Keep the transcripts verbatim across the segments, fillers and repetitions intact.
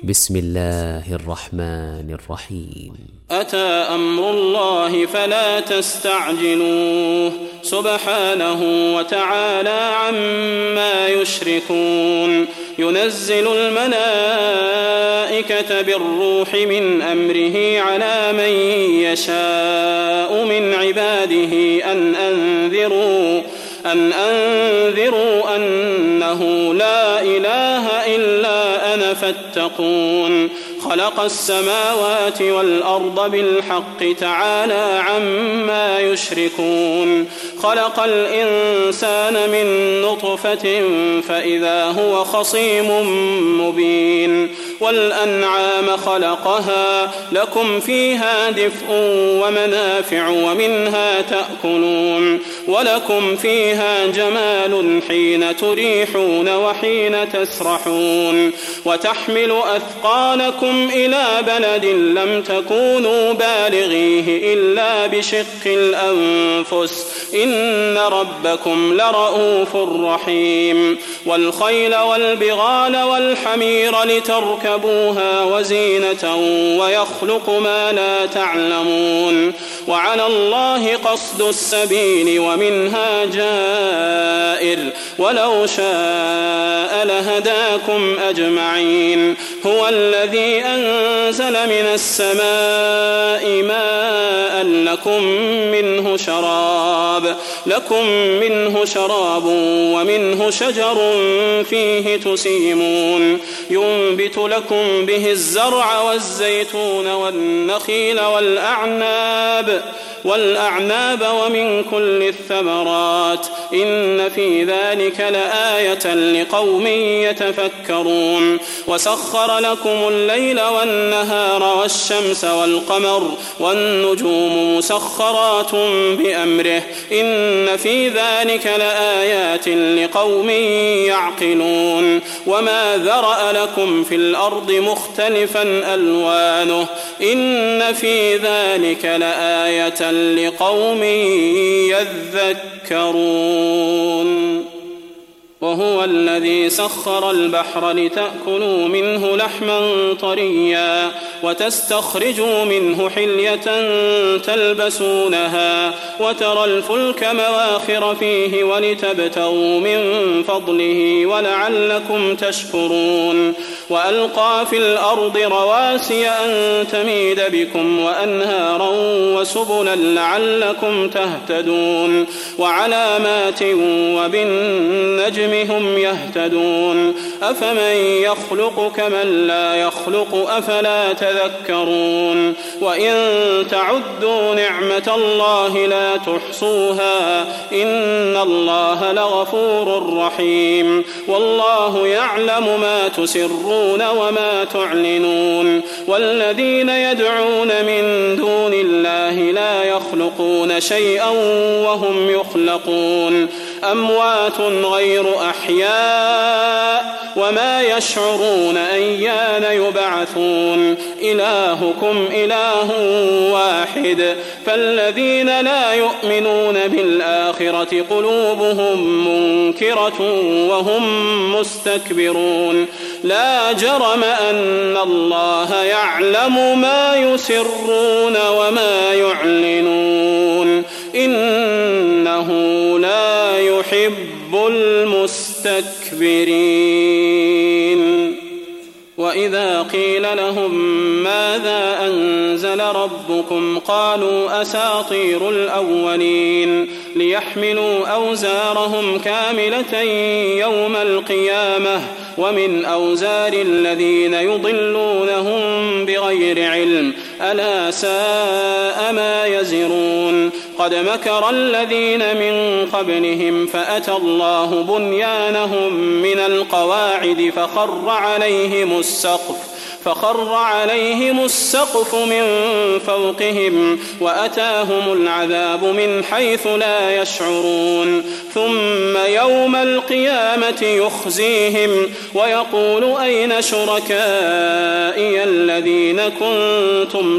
بسم الله الرحمن الرحيم. أتى أمر الله فلا تستعجلوه سبحانه وتعالى عما يشركون. ينزل الملائكة بالروح من أمره على من يشاء من عباده أن أنذروا أن أنذروا أنه لا إله إلا أنا فاتقون. خلق السماوات والأرض بالحق تعالى عما يشركون. خلق الإنسان من نطفة فإذا هو خصيم مبين. والأنعام خلقها لكم فيها دفء ومنافع ومنها تأكلون. ولكم فيها جمال حين تريحون وحين تسرحون. وتحمل أثقالكم إلى بلد لم تكونوا بالغيه إلا بشق الأنفس إن ربكم لرؤوف رحيم. والخيل والبغال والحمير لتركبوها وزينة ويخلق ما لا تعلمون. وعلى الله قصد السبيل ومنها جائر ولو شاء لهداكم أجمعين. هو الذي أنزل من السماء ماء لكم منه شراب لكم منه شراب ومنه شجر فيه تسيمون. ينبت لكم به الزرع والزيتون والنخيل والأعناب والأعناب ومن كل الثمرات إن في ذلك لآية لقوم يتفكرون. وسخر لكم الليل والنهار والشمس والقمر والنجوم مسخرات بأمره إن في ذلك لآيات لقوم يعقلون. وما ذرأ لكم في الأرض مختلفا ألوانه إن في ذلك لآية لقوم يذكرون. وهو الذي سخر البحر لتأكلوا منه لحما طريا وتستخرجوا منه حلية تلبسونها وترى الفلك مواخر فيه ولتبتغوا من فضله ولعلكم تشكرون. وألقى في الأرض رواسي أن تميد بكم وأنهارا وسبلا لعلكم تهتدون. وعلامات وبالنجم هم يهتدون. أفمن يخلق كمن لا يخلق أفلا تذكرون. وإن تعدوا نعمة الله لا تحصوها إن الله لغفور رحيم. والله يعلم ما تسرون وما تعلنون. والذين يدعون من دون الله لا يخلقون شيئا وهم يخلقون. أموات غير أحياء وما يشعرون أيان يبعثون. إلهكم إله واحد فالذين لا يؤمنون بالآخرة قلوبهم منكرة وهم مستكبرون. لا جرم أن الله يعلم ما يسرون وما يعلنون إنه لا يحب المستكبرين. وإذا قيل لهم ماذا أنزل ربكم قالوا أساطير الأولين ليحملوا أوزارهم كاملة يوم القيامة ومن أوزار الذين يضلونهم بغير علم ألا ساء ما يزرون. قد مكر الذين من قبلهم فأتى الله بنيانهم من القواعد فخر عليهم السقف فخر عليهم السقف من فوقهم وأتاهم العذاب من حيث لا يشعرون. ثم يوم القيامة يخزيهم ويقول أين شركائي أولئي الذين كنتم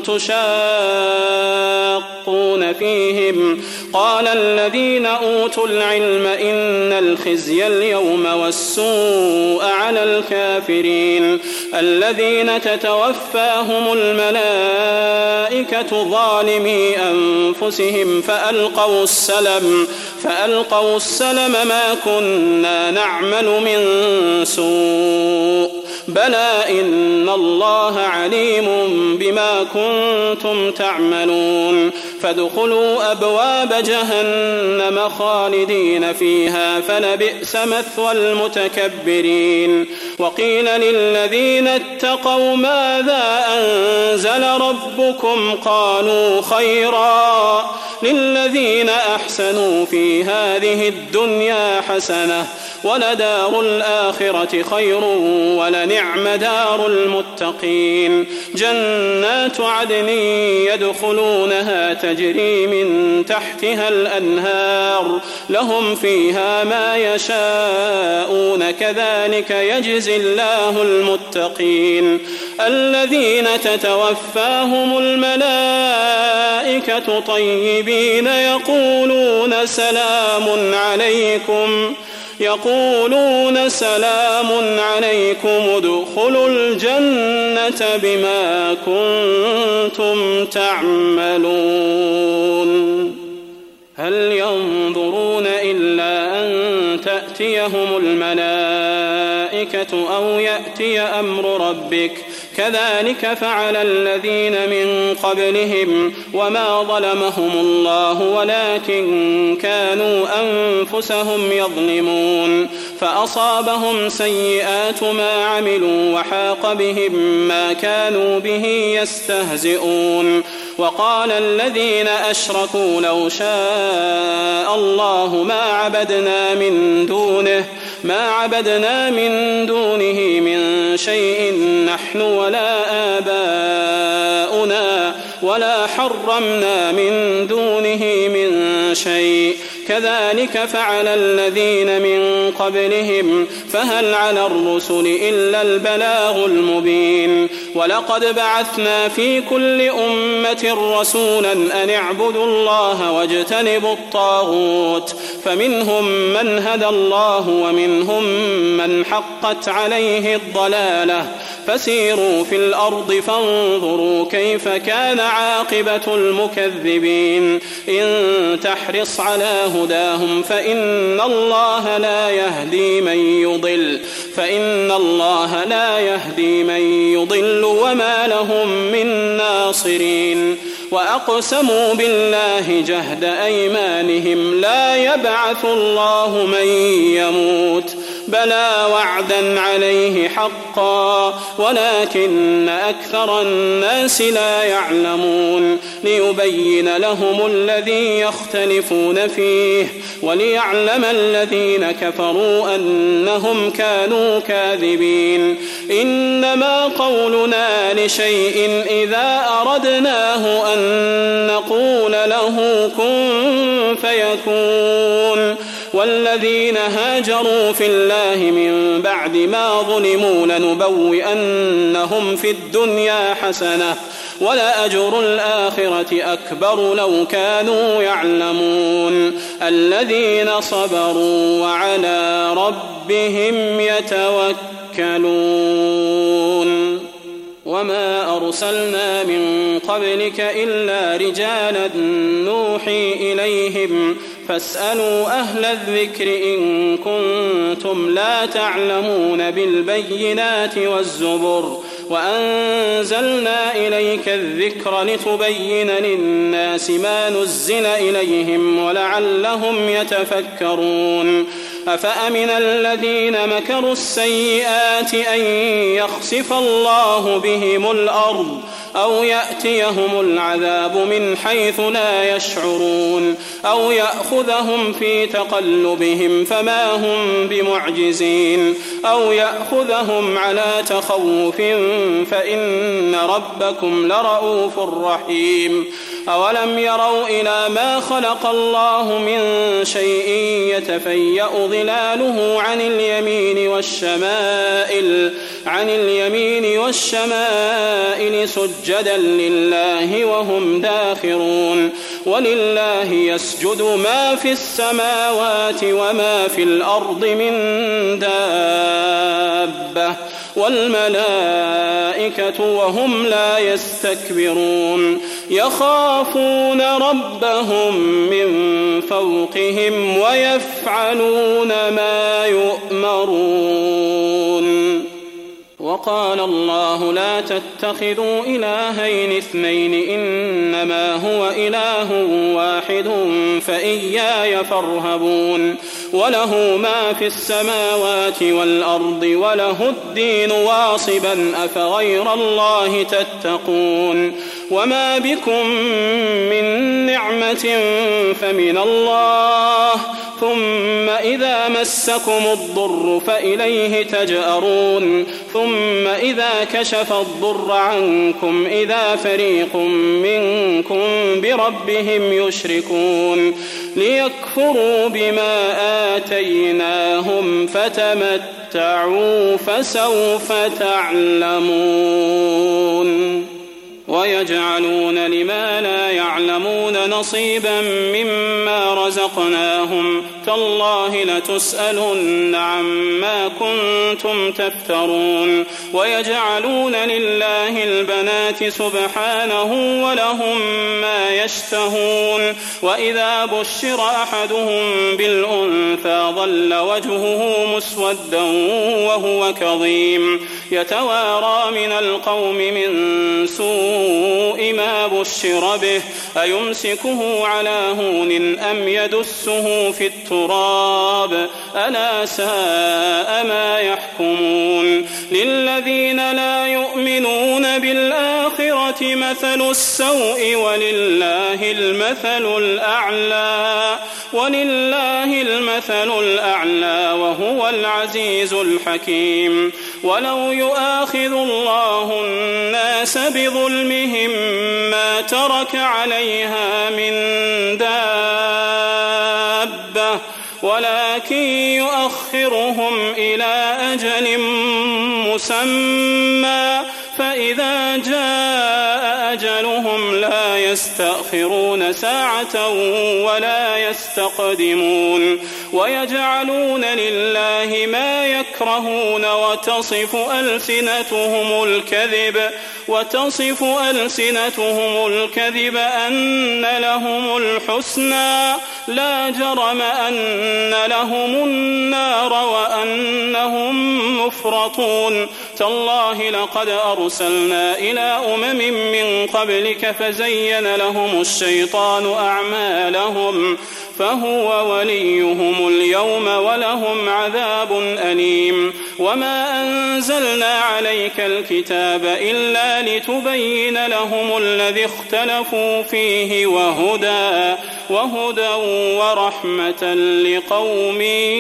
تشاقون فيهم قال الذين أوتوا العلم إن الخزي اليوم والسوء على الكافرين الذين تتوفاهم الملائكة ظالمي أنفسهم فألقوا السلم فألقوا السلم ما كنا نعمل من سوء بلى إن الله عليم بما كنتم تعملون فادخلوا أبواب جهنم خالدين فيها فلبئس مثوى المتكبرين وقيل للذين اتقوا ماذا أنزل ربكم قالوا خيرا للذين أحسنوا في هذه الدنيا حسنة ولدار الآخرة خير ولنعم دار المتقين جنات عدن يدخلونها تجري من تحتها الأنهار لهم فيها ما يشاءون كذلك يجزي الله المتقين الذين تتوفاهم الملائكة طيبين يقولون سلام عليكم يقولون سلام عليكم ادخلوا الجنة بما كنتم تعملون هل ينظرون إلا أن تأتيهم الملائكة أو يأتي أمر ربك كذلك فعل الذين من قبلهم وما ظلمهم الله ولكن كانوا أنفسهم يظلمون فأصابهم سيئات ما عملوا وحاق بهم ما كانوا به يستهزئون وقال الذين أشركوا لو شاء الله ما عبدنا من دونه ما عبدنا من دونه من شيء نحن ولا آباؤنا ولا حرمنا من دونه من شيء كذلك فعل الذين من قبلهم فهل على الرسل إلا البلاغ المبين ولقد بعثنا في كل أمة رسولا أن اعبدوا الله واجتنبوا الطاغوت فمنهم من هدى الله ومنهم من حقت عليه الضلالة فسيروا في الأرض فانظروا كيف كان عاقبة المكذبين إن تحرص على هداهم فإن الله لا يهدي من يضل فإن الله لا يهدي من يضل وما لهم من ناصرين وأقسموا بالله جهد أيمانهم لا يبعث الله من يموت بلى وعدا عليه حقا ولكن أكثر الناس لا يعلمون ليبين لهم الذي يختلفون فيه وليعلم الذين كفروا أنهم كانوا كاذبين إنما قولنا لشيء إذا أردناه أن نقول له كن فيكون والذين هاجروا في الله من بعد ما ظلموا لنبوئنهم في الدنيا حسنة ولأجر الآخرة أكبر لو كانوا يعلمون الذين صبروا وعلى ربهم يتوكلون وما أرسلنا من قبلك إلا رجالا نوحي إليهم فاسألوا أهل الذكر إن كنتم لا تعلمون بالبينات والزبر وأنزلنا إليك الذكر لتبين للناس ما نزل إليهم ولعلهم يتفكرون أفأمن الذين مكروا السيئات أن يخسف الله بهم الأرض أو يأتيهم العذاب من حيث لا يشعرون أو يأخذهم في تقلبهم فما هم بمعجزين أو يأخذهم على تخوف فإن ربكم لرؤوف رحيم أولم يروا إلى ما خلق الله من شيء يتفيأ ظلاله عن اليمين والشمائل عن اليمين والشمائل سجدا لله وهم داخرون ولله يسجد ما في السماوات وما في الأرض من دابة والملائكة وهم لا يستكبرون يخافون ربهم من فوقهم ويفعلون ما يؤمرون. وقال الله لا تتخذوا إلهين اثنين إنما هو إله واحد فإياي فارهبون وله ما في السماوات والأرض وله الدين واصبا أفغير الله تتقون وما بكم من نعمة فمن الله ثم إذا مسكم الضر فإليه تجأرون ثم إذا كشف الضر عنكم إذا فريق منكم بربهم يشركون ليكفروا بما آتيناهم فتمتعوا فسوف تعلمون. ويجعلون لما لا يعلمون نصيبا مما رزقناهم تالله لتسألن عما كنتم تفترون. ويجعلون لله البنات سبحانه ولهم ما يشتهون وإذا بشر أحدهم بالأنثى ظل وجهه مسودا وهو كظيم يتوارى من القوم من سوء ما بشر به أيمسكه على هون أم يدسه في التراب ألا ساء ما يحكمون. للذين لا يؤمنون بالآخرة مثل السوء ولله المثل الأعلى ولله المثل الأعلى وهو العزيز الحكيم. ولو يؤاخذ الله الناس بظلمهم ما ترك عليها من دابة ولكن يؤخرهم إلى أجل مسمى فإذا جاء أجلهم لا يستأخرون ساعة ولا يستقدمون. ويجعلون لله ما يكرهون وتصف ألسنتهم الكذب وتصف ألسنتهم الكذب أن لهم الحسنى لا جرم أن لهم النار وأنهم مفرطون. تالله لقد أرسلنا إلى أمم من قبلك فزين لهم الشيطان أعمالهم فهو وليهم اليوم ولهم عذاب أليم. وما أنزلنا عليك الكتاب إلا لتبين لهم الذي اختلفوا فيه وهدى وهدى ورحمة لقوم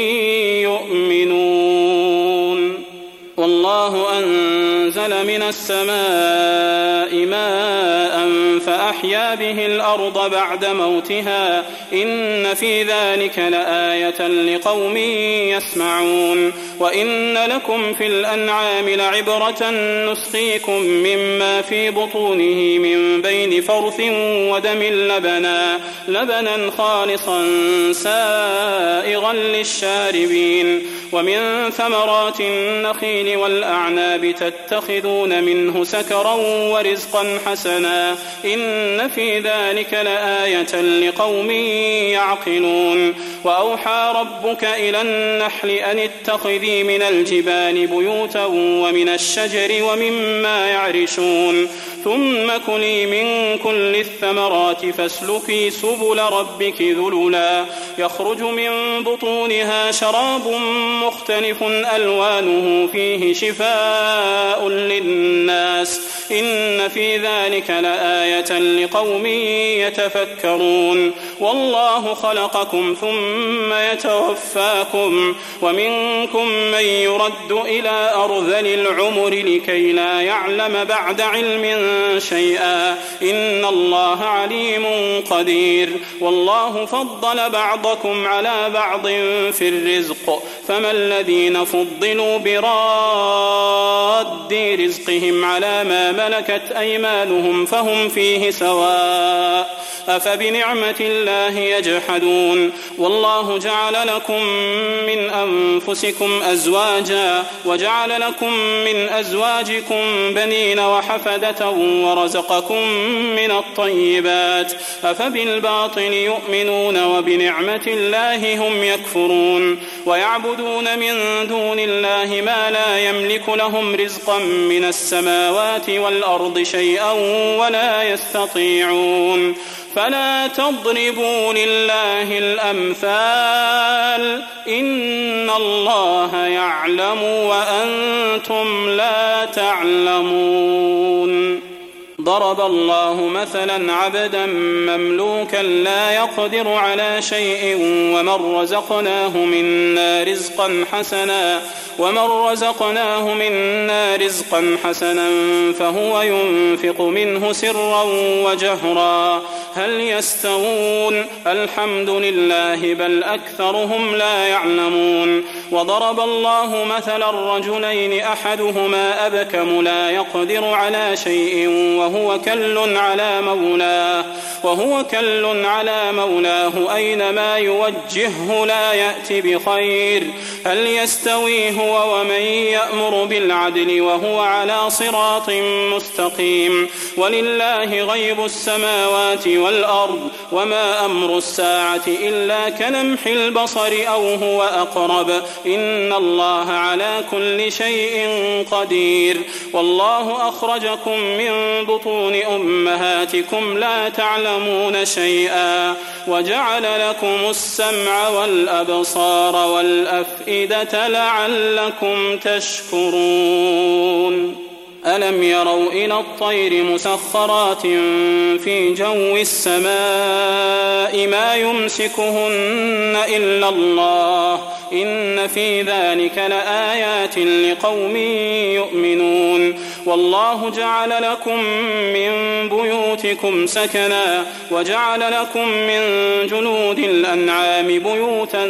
يؤمنون. والله أنزل من السماء ماء فأحيا به الأرض بعد موتها إن في ذلك لآية لقوم يسمعون. وإن لكم في الأنعام لعبرة نسقيكم مما في بطونه من بين فرث ودم لبنا لبنا خالصا سائغا للشاربين. ومن ثمرات النخيل والأعناب تتخذون منه سكرا ورزقا حسنا إن في ذلك لآية لقوم يعقلون. وأوحى ربك إلى النحل أن اتخذي من الجبال بيوتا ومن الشجر ومما يعرشون ثم كلي من كل الثمرات فاسلكي سبل ربك ذللا يخرج من بطونها شراب مختلف ألوانه فيه شفاء للناس إن في ذلك لآية لقوم يتفكرون والله خلقكم ثم يتوفاكم ومنكم من يرد إلى أرذل العمر لكي لا يعلم بعد علم شيئا إن الله عليم قدير والله فضل بعضكم على بعض في الرزق فما الذين فضلوا براد رزقهم على ما ملكت أيمانهم فهم فيه سواء أفبنعمة الله يجحدون والله جعل لكم من أنفسكم أزواجا وجعل لكم من أزواجكم بنين وحفدة ورزقكم من الطيبات أفبالباطل يؤمنون وبنعمة الله هم يكفرون ويعبدون من دون الله ما لا يملك لهم رزقا من السماوات والأرض شيئا ولا يستطيعون فلا تضربوا لله الأمثال إن الله يعلم وأنتم لا تعلمون ضرب الله مثلا عبدا مملوكا لا يقدر على شيء ومن رزقناه منا رزقا حسنا ومن رزقناه منا رزقا حسنا فهو ينفق منه سرا وجهرا هل يستوون الحمد لله بل أكثرهم لا يعلمون وضرب الله مثلا رجلين أحدهما أبكم لا يقدر على شيء وهو كل على مولاه وهو كل على مولاه أينما يوجهه لا يأتي بخير هل يستوي هو ومن يأمر بالعدل وهو على صراط مستقيم ولله غيب السماوات والأرض وما أمر الساعة إلا كلمح البصر أو هو أقرب إن الله على كل شيء قدير والله أخرجكم من بطون أمهاتكم لا تعلمون شيئا وجعل لكم السمع والأبصار والأفئدة لعلكم تشكرون ألم يروا إلى الطير مسخرات في جو السماء ما يمسكهن إلا الله إن في ذلك لآيات لقوم يؤمنون والله جعل لكم من بيوتكم سكنا وجعل لكم من جلود الأنعام بيوتا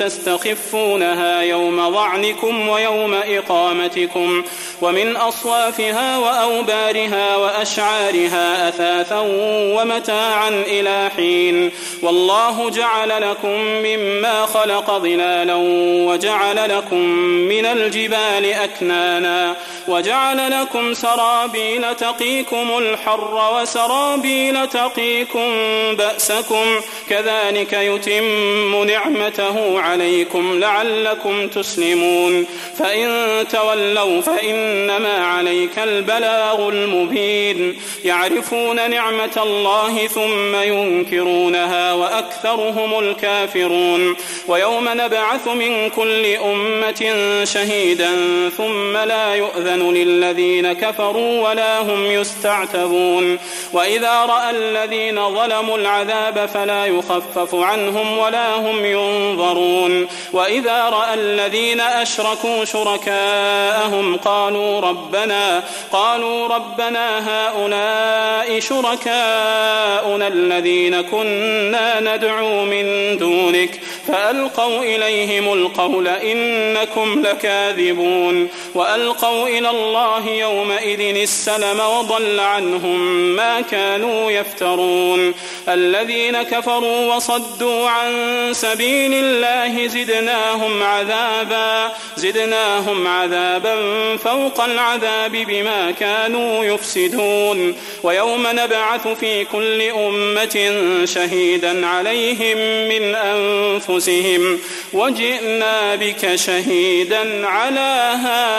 تستخفونها يوم ضعنكم ويوم إقامتكم ومن أصوافها وأوبارها وأشعارها أثاثا ومتاعا إلى حين والله جعل لكم مما خلق ظلالا وجعل لكم من الجبال أكنانا وجعل لكم سرابيل تقيكم الحر وسرابيل تقيكم بأسكم كذلك يتم نعمته عليكم لعلكم تسلمون فإن تولوا فإنما عليك البلاغ المبين يعرفون نعمة الله ثم ينكرونها وأكثرهم الكافرون ويوم نبعث من كل أمة شهيدا ثم لا يؤذن للذين كفروا ولا هم يستعتبون وإذا رأى الذين ظلموا العذاب فلا يخفف عنهم ولا هم ينظرون وإذا رأى الذين أشركوا شركاءهم قالوا ربنا قالوا ربنا هؤلاء شركاؤنا الذين كنا ندعو من دونك فألقوا إليهم القول إنكم لكاذبون وألقوا إلى الله يومئذ السلم وضل عنهم ما كانوا يفترون الذين كفروا وصدوا عن سبيل الله زدناهم عذابا زدناهم عذابا فوق العذاب بما كانوا يفسدون ويوم نبعث في كل أمة شهيدا عليهم من أنفسهم وجئنا بك شهيدا على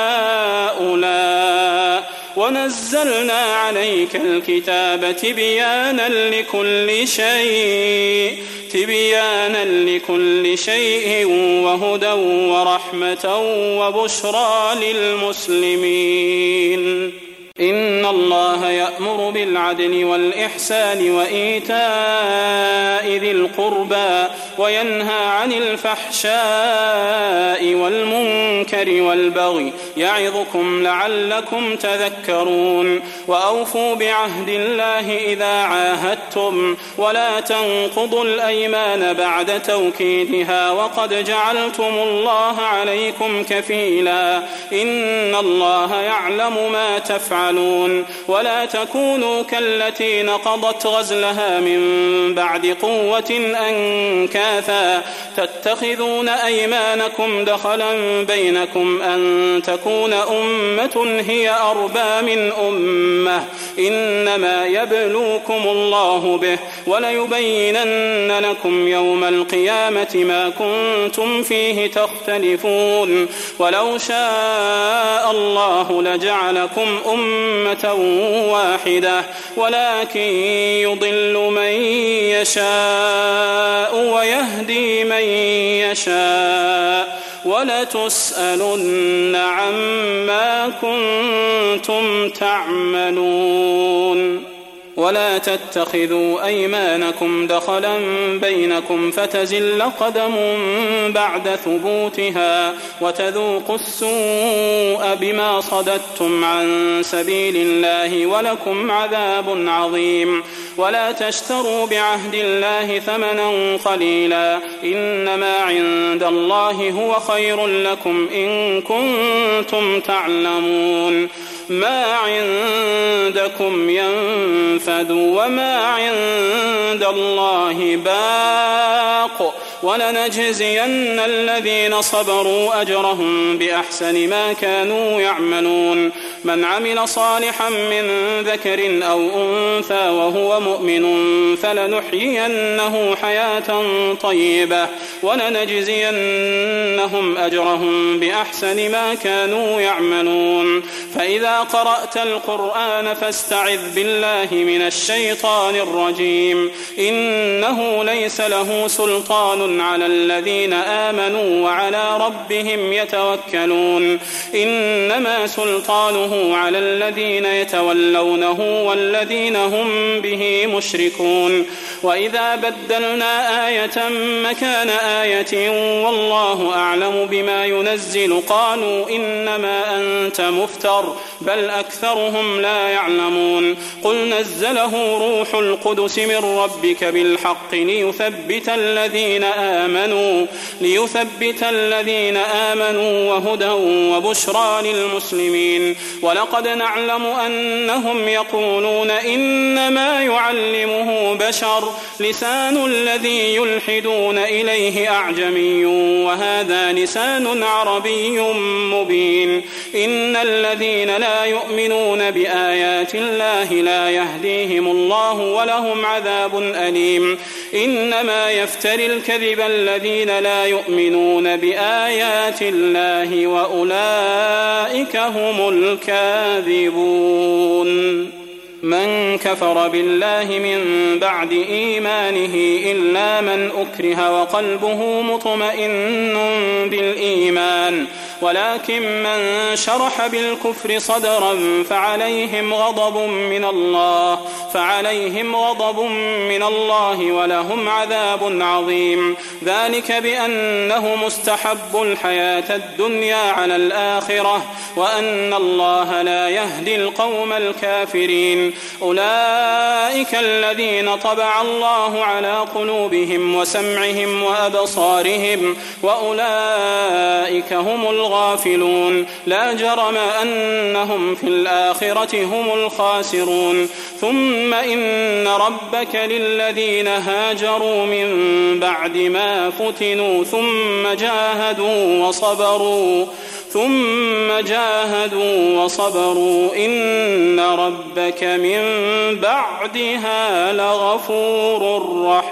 هؤلاء ونزلنا عليك الكتاب تبيانا لكل شيء تبيانا لكل شيء وهدى ورحمة وبشرى للمسلمين. إن الله يأمر بالعدل والإحسان وإيتاء ذي القربى وينهى عن الفحشاء والمنكر والبغي يعظكم لعلكم تذكرون وأوفوا بعهد الله إذا عاهدتم ولا تنقضوا الأيمان بعد توكيدها وقد جعلتم الله عليكم كفيلا إن الله يعلم ما تفعلون ولا تكونوا كالتي نقضت غزلها من بعد قوة أنكاثا تتخذون أيمانكم دخلا بينكم أن تكون أمة هي أربى من أمة إنما يبلوكم الله به وليبينن لكم يوم القيامة ما كنتم فيه تختلفون ولو شاء الله لجعلكم أمة واحدة ولكن يضل من يشاء ويهدي من يشاء ولتسألن عما كنتم تعملون ولا تتخذوا أيمانكم دخلا بينكم فتزل قدم بعد ثبوتها وتذوقوا السوء بما صددتم عن سبيل الله ولكم عذاب عظيم ولا تشتروا بعهد الله ثمنا قليلا إنما عند الله هو خير لكم إن كنتم تعلمون ما عندكم ينفد وما عند الله باق ولنجزين الذين صبروا أجرهم بأحسن ما كانوا يعملون من عمل صالحا من ذكر أو أنثى وهو مؤمن فلنحيينه حياة طيبة ولنجزينهم أجرهم بأحسن ما كانوا يعملون فإذا قرأت القرآن فاستعذ بالله من الشيطان الرجيم إنه ليس له سلطان على الذين آمنوا وعلى ربهم يتوكلون إنما سلطانه على الذين يتولونه والذين هم به مشركون وإذا بدلنا آية مكان آية والله أعلم بما ينزل قالوا إنما أنت مفتر بل أكثرهم لا يعلمون قل نزله روح القدس من ربك بالحق ليثبت الذين آمنوا ليثبت الذين آمنوا وهدى وبشرى للمسلمين ولقد نعلم أنهم يقولون إنما يعلمه بشر لسان الذي يلحدون إليه أعجمي وهذا لسان عربي مبين إن الذين لا يؤمنون بآيات الله لا يهديهم الله ولهم عذاب أليم إنما يفتري الكذب الذين لا يؤمنون بآيات الله وأولئك هم الكاذبون من كفر بالله من بعد إيمانه إلا من أكره وقلبه مطمئن بالإيمان ولكن من شرح بالكفر صدرا فعليهم غضب من الله فعليهم غضب من الله ولهم عذاب عظيم ذلك بأنه مستحب الحياة الدنيا على الآخرة وأن الله لا يهدي القوم الكافرين أولئك الذين طبع الله على قلوبهم وسمعهم وأبصارهم وأولئك هم الغافلون لا جرم أنهم في الآخرة هم الخاسرون ثم إن ربك للذين هاجروا من بعد ما فتنوا ثم جاهدوا وصبروا ثم جاهدوا وصبروا إن ربك من بعدها لغفور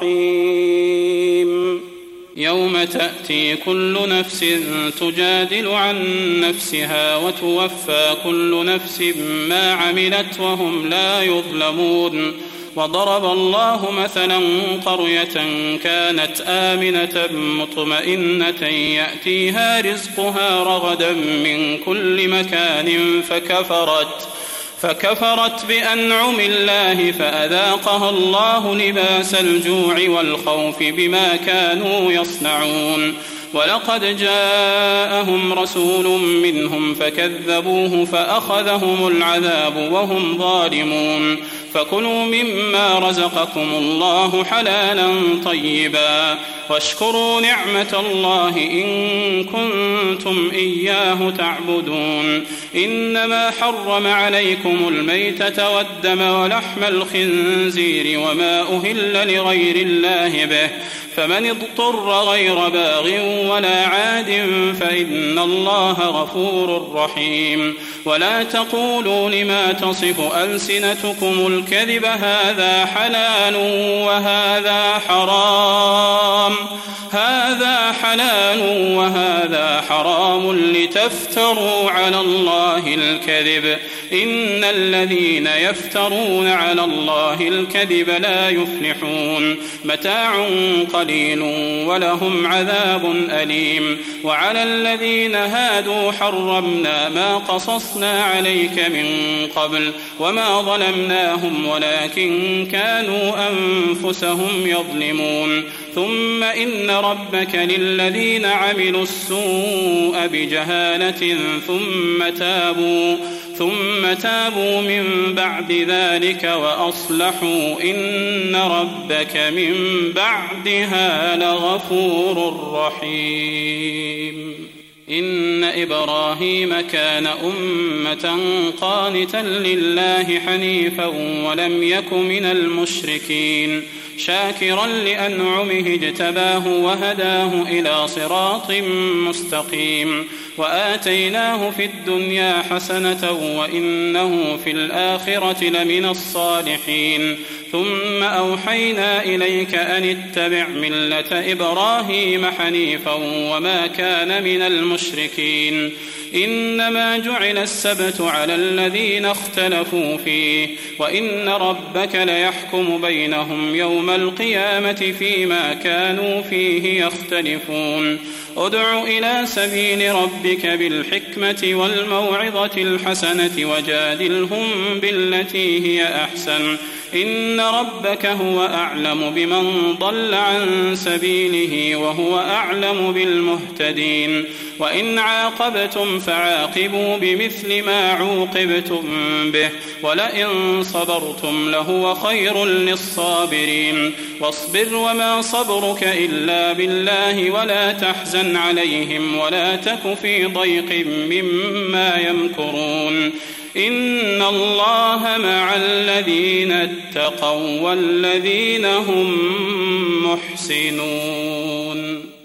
رحيم يوم تأتي كل نفس تجادل عن نفسها وتوفى كل نفس ما عملت وهم لا يظلمون وضرب الله مثلا قرية كانت آمنة مطمئنة يأتيها رزقها رغدا من كل مكان فكفرت فكفرت بأنعم الله فأذاقها الله لباس الجوع والخوف بما كانوا يصنعون. ولقد جاءهم رسول منهم فكذبوه فأخذهم العذاب وهم ظالمون. فكلوا مما رزقكم الله حلالا طيبا واشكروا نعمة الله إن كنتم إياه تعبدون. إنما حرم عليكم الميتة والدم ولحم الخنزير وما أهل لغير الله به، فمن اضطر غير باغ ولا عاد فإن الله غفور رحيم. ولا تقولوا لما تصف ألسنتكم الكذب هذا حلال وهذا حرام هذا حلال وهذا حرام لتفتروا على الله الكذب، إن الذين يفترون على الله الكذب لا يفلحون. متاع قليل ولهم عذاب أليم. وعلى الذين هادوا حرمنا ما قصصنا عليك من قبل وما ظلمناهم ولكن كانوا أنفسهم يظلمون. ثم إن ربك للذين عملوا السوء بجهالة ثم تابوا ثم تابوا من بعد ذلك وأصلحوا إن ربك من بعدها لغفور رحيم. إن إبراهيم كان أمة قانتا لله حنيفا ولم يك من المشركين، شاكرا لأنعمه اجتباه وهداه إلى صراط مستقيم. وآتيناه في الدنيا حسنة وإنه في الآخرة لمن الصالحين. ثم أوحينا إليك أن اتبع ملة إبراهيم حنيفا وما كان من المشركين. إنما جعل السبت على الذين اختلفوا فيه وإن ربك ليحكم بينهم يوم القيامة فيما كانوا فيه يختلفون. ادع إلى سبيل ربك بالحكمة والموعظة الحسنة وجادلهم بالتي هي أحسن، إن ربك هو أعلم بمن ضل عن سبيله وهو أعلم بالمهتدين. وإن عاقبتم فعاقبوا بمثل ما عوقبتم به ولئن صبرتم لهو خير للصابرين. واصبر وما صبرك إلا بالله ولا تحزن عليهم ولا تك في ضيق مما يمكرون. إن الله مع الذين اتقوا والذين هم محسنون.